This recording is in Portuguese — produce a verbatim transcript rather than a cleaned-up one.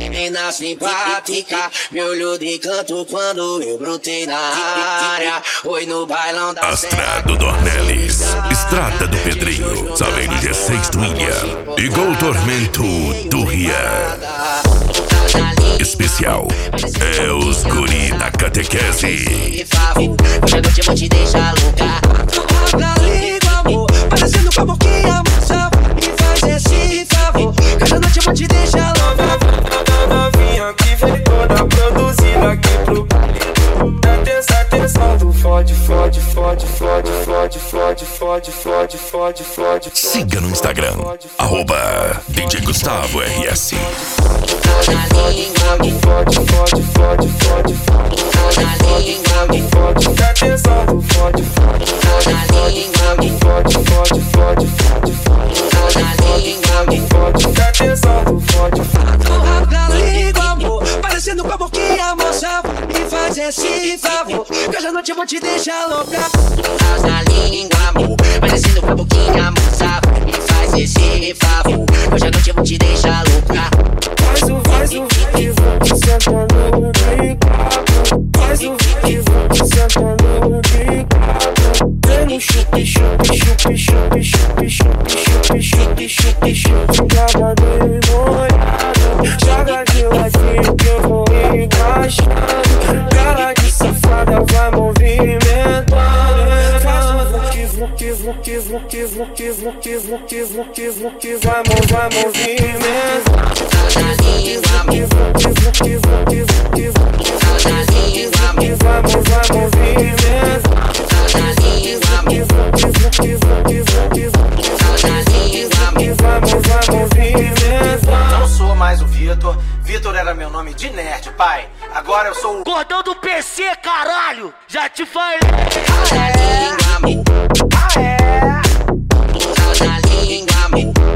menina simpática, me olhou de canto quando eu brotei na área. Oi no bailão da Astra do Dornelles, Estrada do Pedrinho, Saveiro G seis do William, igual Tormento do Rian. Especial é os guri da catequese. Hoje a noite eu vou te deixar louca. Abra a língua, amor, parecendo com a boquinha, moça. Me faz esse favor, hoje a noite eu vou te deixar louca. Novinha que vem toda produzida aqui pro baile. Atenção, atenção do fode, fode, fode, fode, fode, fode, fode, fode, fode, fode. Siga no Instagram, arroba D J Gustavo R S. Fode, fode, fode, fode, fode, fode, fode, fode. Atenção do fode, fode, fode, fode, fode, fode, fode, fode, fode. Atenção do fode, fode. Abra a língua, amor, parecendo com a boquinha, moça. Me faz esse favor, que hoje a noite eu vou te deixar louca. Abra a língua, amor, parecendo com a boquinha, moça. Me faz esse favor, que hoje a noite eu vou te deixar louca. Faz o, faz o, que vou senta no bico. Faz o, que vou senta no bico. Vem no chupi, chupi, chupi, chupi, chupi, chupi, chupi, chupi, chupi, chupi. Joga de molhado, joga de ladinho que eu vou encaixando. Cara de safada vai movimentando. Faz o que, vou que, vou que, vou que, vou que, vou que, vou que, vou que, vou que, vai, vai movimentando. Não sou mais o Vitor. Vitor era meu nome de nerd, pai. Agora eu sou o Gordão do P C, caralho! Já te falei! Ah é? Ah é?